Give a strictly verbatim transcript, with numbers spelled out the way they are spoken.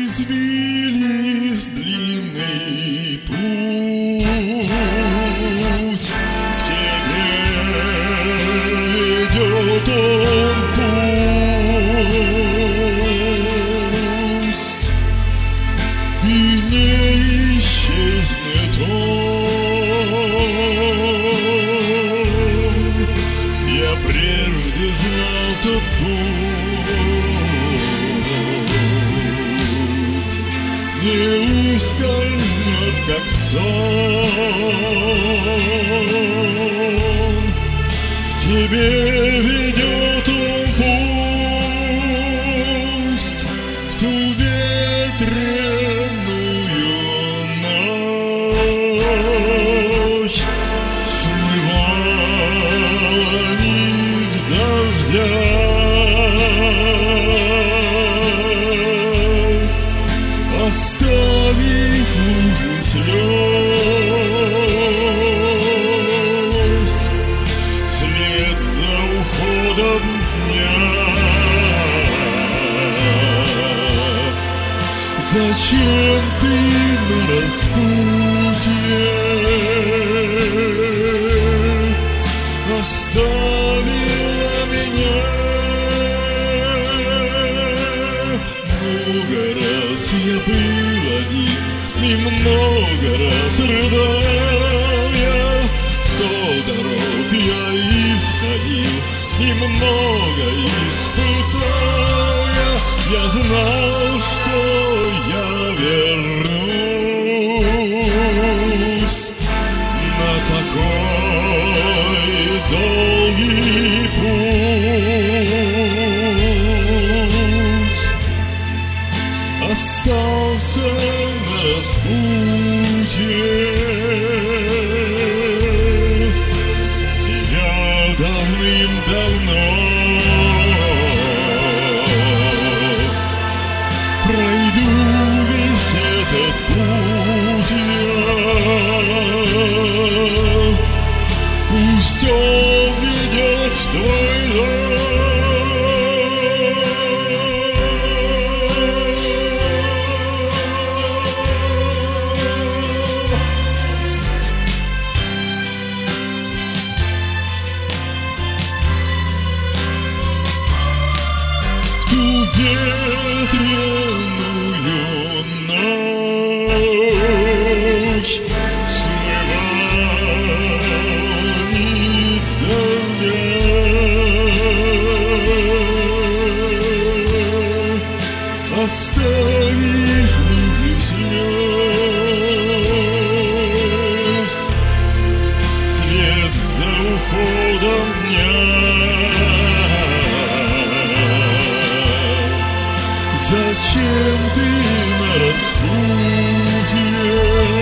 извилист длинный путь, к тебе ведет он пусть, и не исчезнет он. Я прежде знал тот путь, не ускользнет, как сон. К тебе ведет он пусть, в ту ветреную ночь, смывала нить дождя, оставив лужи слез, след за уходом дня. Зачем ты на распутье оставила меня? Много раз я был один, и много раз рыдал я, сто дорог я исходил, и много испытал я. Я знал, что я вернусь на такой долгий путь. Остался на распутье я давным-давно. Пройду весь этот путь я, пусть он ведет в твой дом. Ту ветреную ночь смывала нить дождя, оставив лужи слез, след за уходом дня. Зачем ты на распутье